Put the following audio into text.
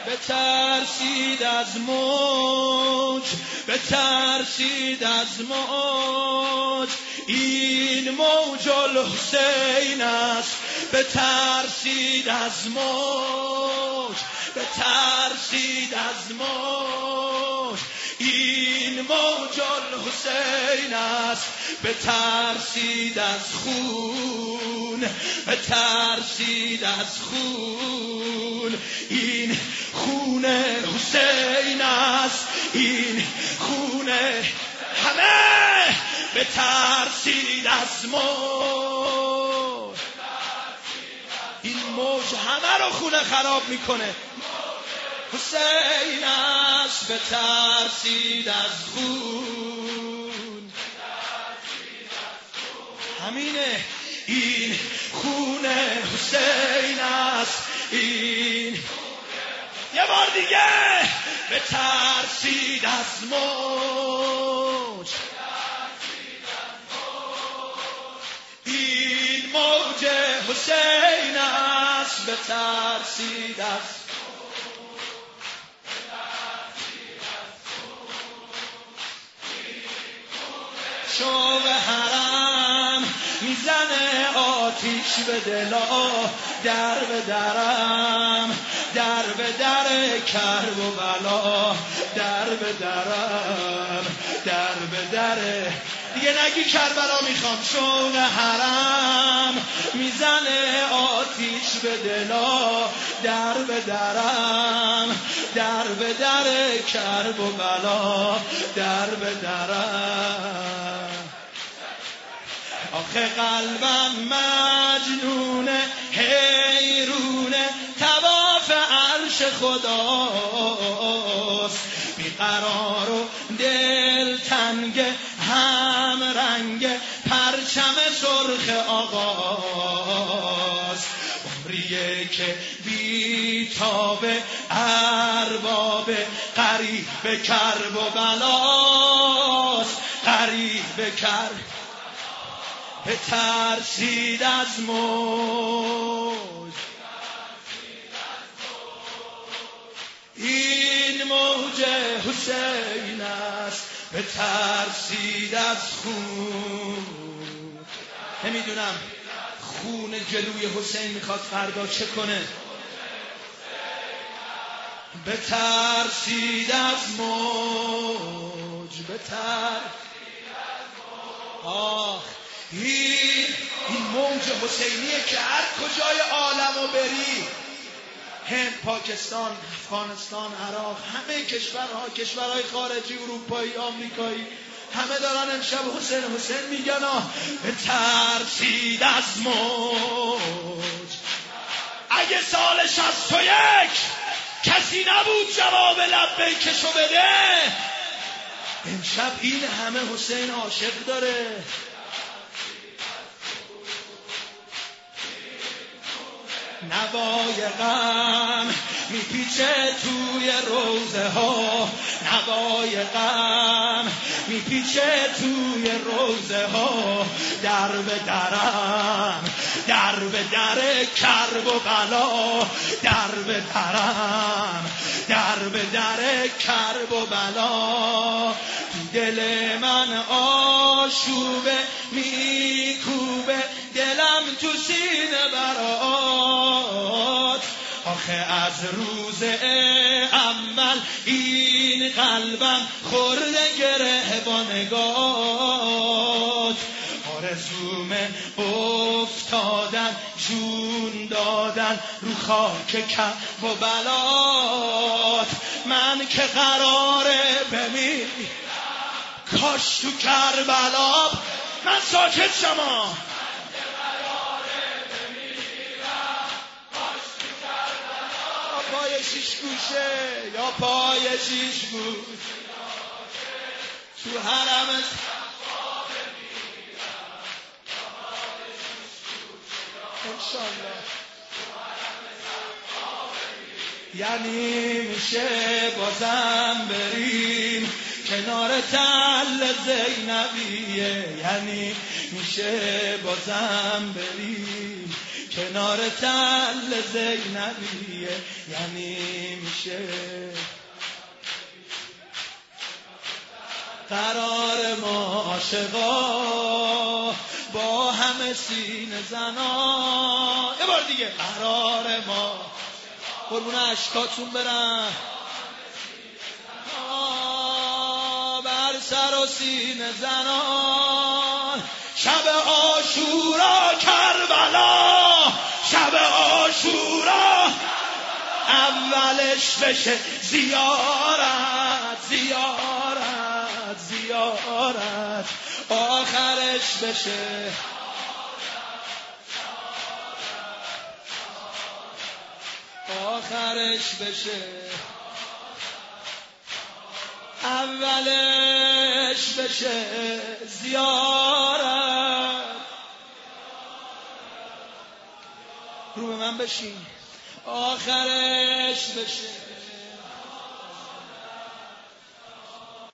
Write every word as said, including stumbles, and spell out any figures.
بترسید از موج، بترسید از موج، این موج الحسین است. بترسید از موج، بترسید از موج، این موج الحسین است. بترسید از خون، بترسید از خون، این خون حسین است. این خون همه. بترسید از موج، این موج همه رو خونه خراب میکنه. حسین است. بترسید از خون، همینه. این خون حسین است. این یه بار دیگه. بترسید از موج، این موج حسین است. بترسید از شوق حرم میزنه آتیش به دلا، در به درم، در به در کرب و بلا، در به درم، در به در. دیگه نگی کربلا میخوام. شوق حرم میزنه آتیش به دلا، در به درم، در به در کرب و بلا، در به درم. آخه قلبم مجنونه، حیرونه، طواف عرش خداست. بیقرار و دل تنگ، هم رنگ پرچم سرخ آقاست. عمریه که بیتاب ارباب غریب کرب و بلاست، غریب کرب. بترسید از موج، این موج حسین است. بترسید از خون. نمیدونم خون جلوی حسین میخواد فردا چه کنه. بترسید از موج، بترسید از موج. آخ این این موج حسینیه که هر کجای عالمو بری، هند، پاکستان، افغانستان، عراق، همه کشورها، کشورهای خارجی، اروپایی، آمریکایی، همه دارن امشب حسین حسین میگن. بترسید از موج. اگه سال شصت و یک کسی نبود جواب لبیکشو بده، امشب این همه حسین عاشق داره. نوای غم میپیچه توی روزه ها، نوای غم میپیچه توی روزه ها، در به درم، در به در کرب و بلا، در به درم، در به در کرب و بلا. دل من آشوبه میکوبه، دلم تو سینه برات. آخه از روز اول این قلبم خورده گره با نگات. آرزومه افتادن، جون دادن رو خاک کرب و بلات. من که قراره بمیرم کاش تو کربلا. من ساکت شما. پای شیش گوشه یا پای شیش گوش تو حرمت انشالله. یعنی میشه بازم بریم کنار تل زینبیه، یعنی میشه بازم بریم کنار تل زینبیه، یعنی میشه قرار ما عاشقا با همه سینه زنا. یه بار دیگه قرار ما قربون اشکاتون برن بر سر و سینه زنان. شب عاشورا کربلا، شب عاشورا اولش بشه زیارت زیارت زیارت، آخرش بشه آخرش بشه اولش بشه زیارت. رو به من بشین آخرش بشه